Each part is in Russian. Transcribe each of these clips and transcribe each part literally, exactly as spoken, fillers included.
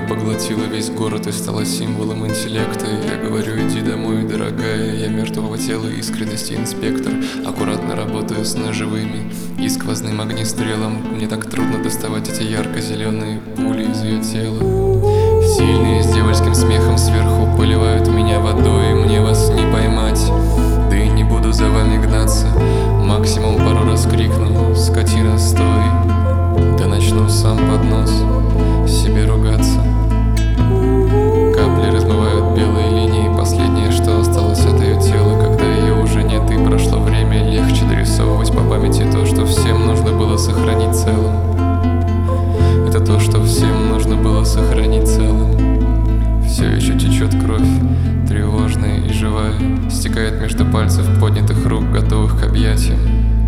поглотила весь город и стала символом интеллекта. Я говорю: иди домой, дорогая, я мертвого тела искренности инспектор. Аккуратно работаю с ножевыми и сквозным огнестрелом. Мне так трудно доставать эти ярко-зеленые пули из ее тела. Сильные с дьявольским смехом сверху поливают меня водой. Мне вас не поймать, да и не буду за вами гнаться. Максимум пару раз крикну: скотина, стой! Да начну сам под нос себе ругаться. Капли размывают белые линии. Последнее, что осталось от ее тела, когда ее уже нет и прошло время. Легче дорисовывать по памяти то, что всем нужно было сохранить целым. Это то, что всем нужно было сохранить целым. Все еще течет кровь, тревожная и живая, стекает между пальцев поднятых рук, готовых к объятиям.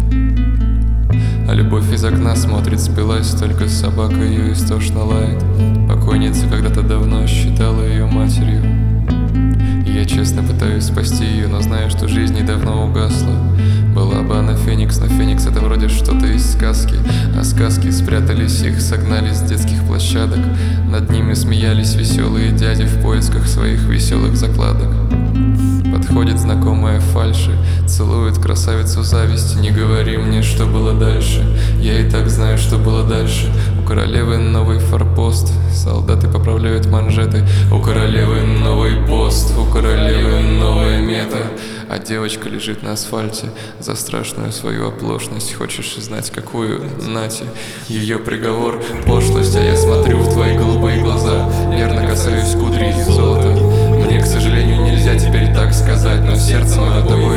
А любовь из окна смотрит, спилась, только собака ее истошно лает. Покойница когда-то давно считала ее матерью. И я честно пытаюсь спасти ее, но знаю, что жизнь недавно угасла. Была бы она феникс, но феникс — это вроде что-то из сказки. А сказки спрятались, их согнали с детских площадок. Над ними смеялись веселые дяди в поисках своих веселых закладок. Подходит знакомая фальши, целует красавицу зависти. Не говори мне, что было дальше, я и так знаю, что было дальше. У королевы новый форпост, солдаты поправляют манжеты. У королевы новый пост, у королевы новая мета. А девочка лежит на асфальте за страшную свою оплошность. Хочешь знать, какую? Нате. Ее приговор — пошлость, а я смотрю в твои голубые глаза, нервно касаюсь кудрей и золота. Мне, к сожалению, нельзя теперь так сказать, но сердце мое того